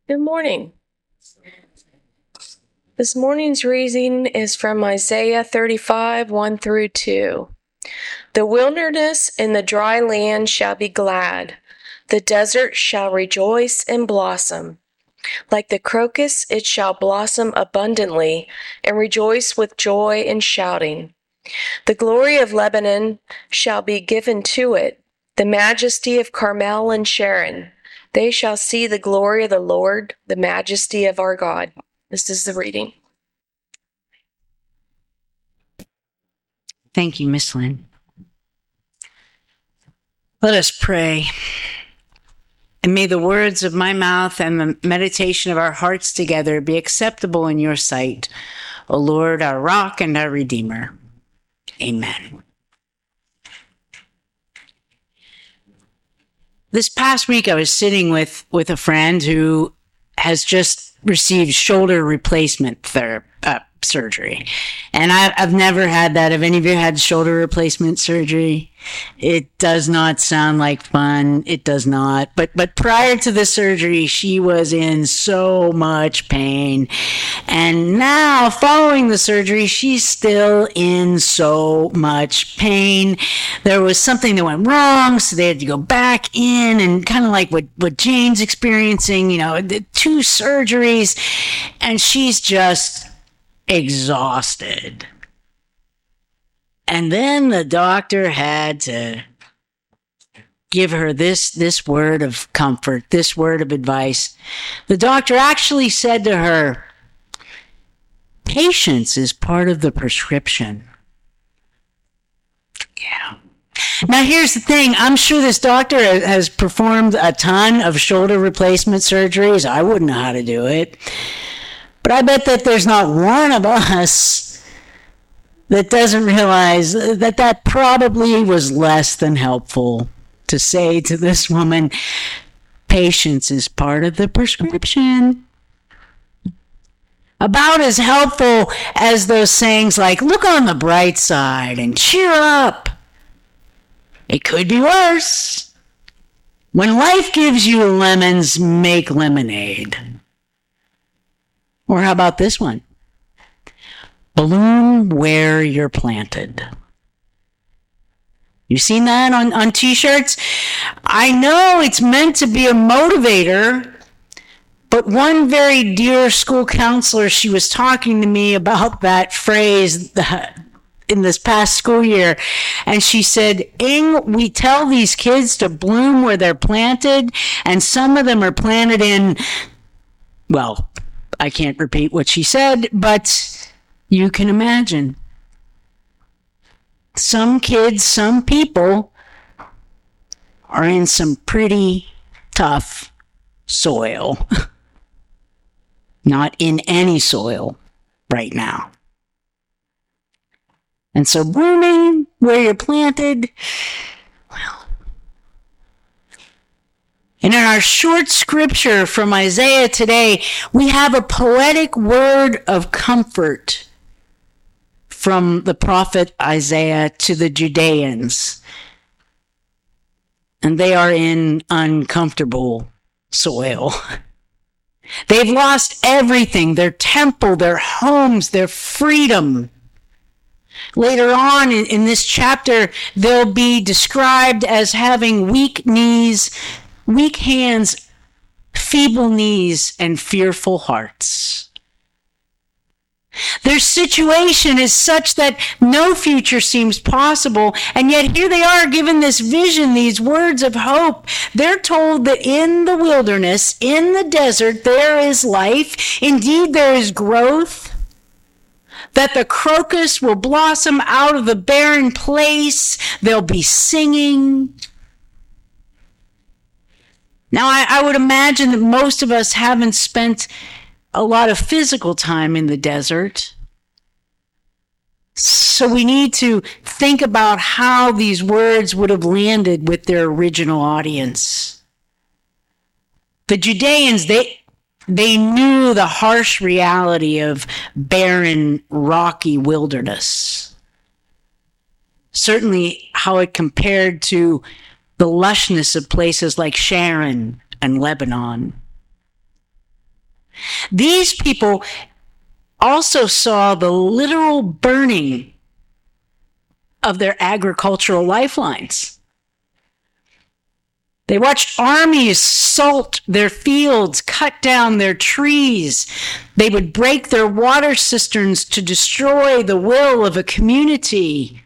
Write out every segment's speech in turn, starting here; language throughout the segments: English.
Good morning. This morning's reading is from Isaiah 35, 1 through 2. The wilderness and the dry land shall be glad. The desert shall rejoice and blossom. Like the crocus, it shall blossom abundantly and rejoice with joy and shouting. The glory of Lebanon shall be given to it, the majesty of Carmel and Sharon. They shall see the glory of the Lord, the majesty of our God. This is the reading. Thank you, Miss Lynn. Let us pray. And may the words of my mouth and the meditation of our hearts together be acceptable in your sight, O Lord, our rock and our redeemer. Amen. This past week, I was sitting with a friend who has just received shoulder replacement surgery. And I've never had that. Have any of you had shoulder replacement surgery? It does not sound like fun. It does not. But prior to the surgery, she was in so much pain. And now, following the surgery, she's still in so much pain. There was something that went wrong, so they had to go back in, and kind of like what Jane's experiencing, the 2 surgeries, and she's just exhausted. And then the doctor had to give her this word of comfort, this word of advice. The doctor actually said to her, patience is part of the prescription. Yeah. Now, here's the thing. I'm sure this doctor has performed a ton of shoulder replacement surgeries. I wouldn't know how to do it. But I bet that there's not one of us that doesn't realize that probably was less than helpful to say to this woman, patience is part of the prescription. About as helpful as those sayings like, look on the bright side and cheer up. It could be worse. When life gives you lemons, make lemonade. Or how about this one? Bloom where you're planted. You seen that on t-shirts? I know it's meant to be a motivator, but one very dear school counselor, she was talking to me about that phrase in this past school year, and she said, Ing, we tell these kids to bloom where they're planted, and some of them are planted in, well, I can't repeat what she said, but you can imagine. Some kids, some people are in some pretty tough soil. Not in any soil right now. And so blooming where you're planted, well. And in our short scripture from Isaiah today, we have a poetic word of comfort from the prophet Isaiah to the Judeans. And they are in uncomfortable soil. They've lost everything, their temple, their homes, their freedom. Later on in this chapter, they'll be described as having weak knees, weak hands, feeble knees, and fearful hearts. Their situation is such that no future seems possible, and yet here they are given this vision, these words of hope. They're told that in the wilderness, in the desert, there is life. Indeed, there is growth. That the crocus will blossom out of the barren place. There'll be singing. Now, I would imagine that most of us haven't spent a lot of physical time in the desert. So we need to think about how these words would have landed with their original audience. The Judeans, they knew the harsh reality of barren, rocky wilderness. Certainly how it compared to the lushness of places like Sharon and Lebanon. These people also saw the literal burning of their agricultural lifelines. They watched armies salt their fields, cut down their trees. They would break their water cisterns to destroy the will of a community.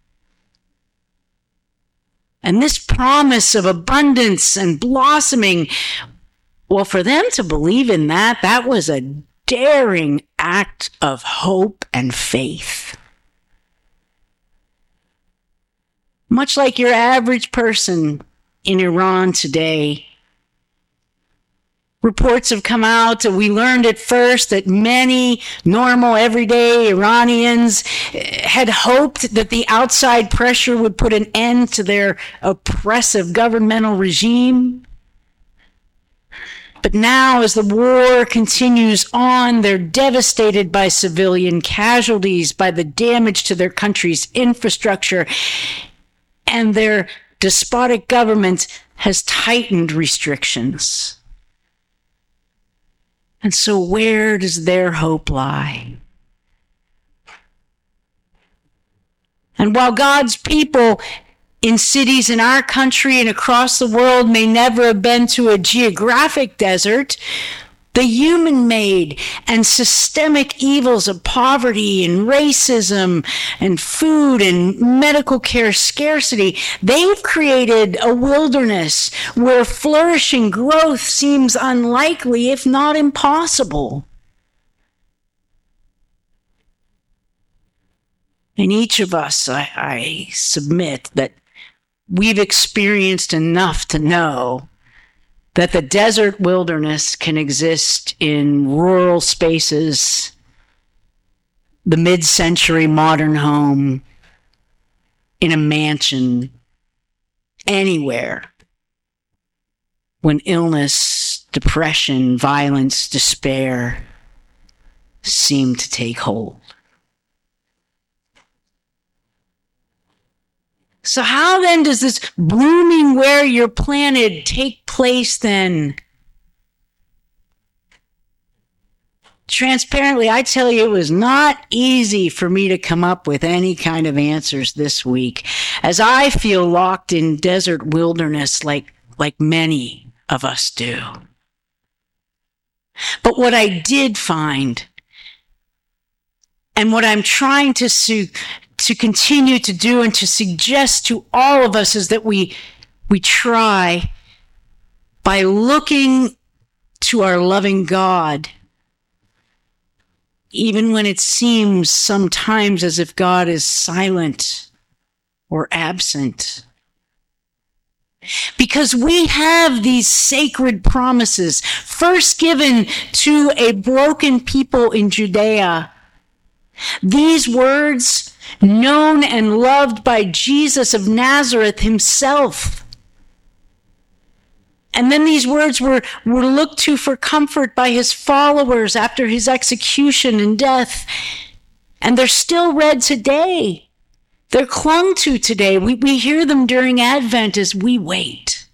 And this promise of abundance and blossoming, well, for them to believe in that was a daring act of hope and faith. Much like your average person in Iran today. Reports have come out, we learned at first that many normal, everyday Iranians had hoped that the outside pressure would put an end to their oppressive governmental regime. But now, as the war continues on, they're devastated by civilian casualties, by the damage to their country's infrastructure, and their despotic government has tightened restrictions. And so where does their hope lie? And while God's people in cities in our country and across the world may never have been to a geographic desert, the human-made and systemic evils of poverty and racism and food and medical care scarcity, they've created a wilderness where flourishing growth seems unlikely, if not impossible. And each of us, I submit that we've experienced enough to know that the desert wilderness can exist in rural spaces, the mid-century modern home, in a mansion, anywhere, when illness, depression, violence, despair seem to take hold. So how then does this blooming where you're planted take place then? Transparently, I tell you, it was not easy for me to come up with any kind of answers this week, as I feel locked in desert wilderness like many of us do. But what I did find, and what I'm trying to continue to do and to suggest to all of us, is that we try, by looking to our loving God, even when it seems sometimes as if God is silent or absent. Because we have these sacred promises, first given to a broken people in Judea. These words, known and loved by Jesus of Nazareth himself. And then these words were looked to for comfort by his followers after his execution and death. And they're still read today. They're clung to today. We hear them during Advent as we wait.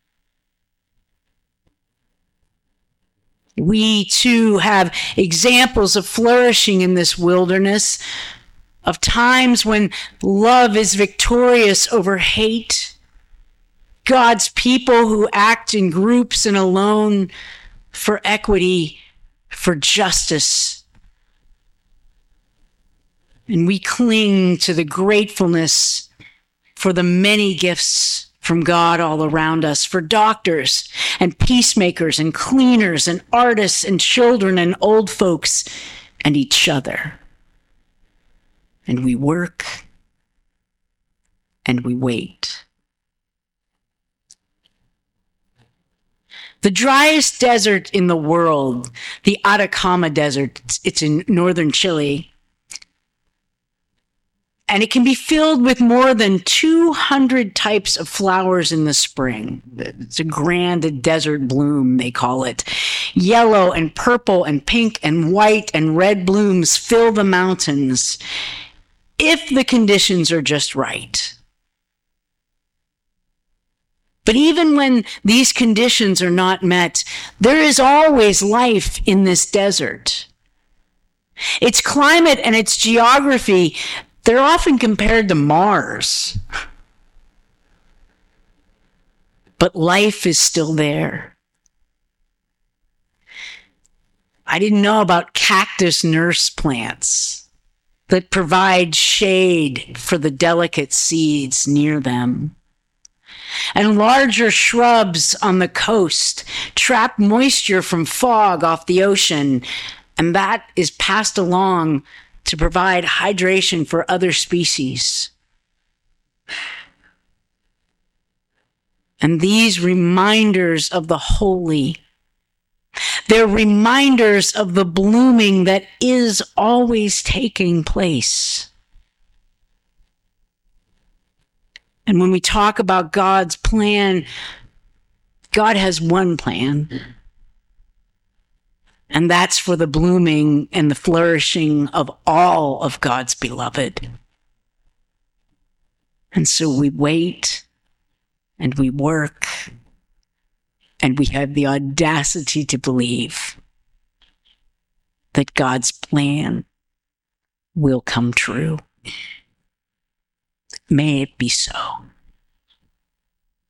We too have examples of flourishing in this wilderness, of times when love is victorious over hate, God's people who act in groups and alone for equity, for justice. And we cling to the gratefulness for the many gifts from God all around us, for doctors and peacemakers and cleaners and artists and children and old folks and each other. And we work and we wait. The driest desert in the world, the Atacama Desert, it's in northern Chile, and it can be filled with more than 200 types of flowers in the spring. It's a grand desert bloom, they call it. Yellow and purple and pink and white and red blooms fill the mountains, if the conditions are just right. But even when these conditions are not met, there is always life in this desert. Its climate and its geography, they're often compared to Mars. But life is still there. I didn't know about cactus nurse plants that provide shade for the delicate seeds near them. And larger shrubs on the coast trap moisture from fog off the ocean, and that is passed along to provide hydration for other species. And these reminders of the holy, they're reminders of the blooming that is always taking place. And when we talk about God's plan, God has one plan. And that's for the blooming and the flourishing of all of God's beloved. And so we wait and we work and we have the audacity to believe that God's plan will come true. May it be so.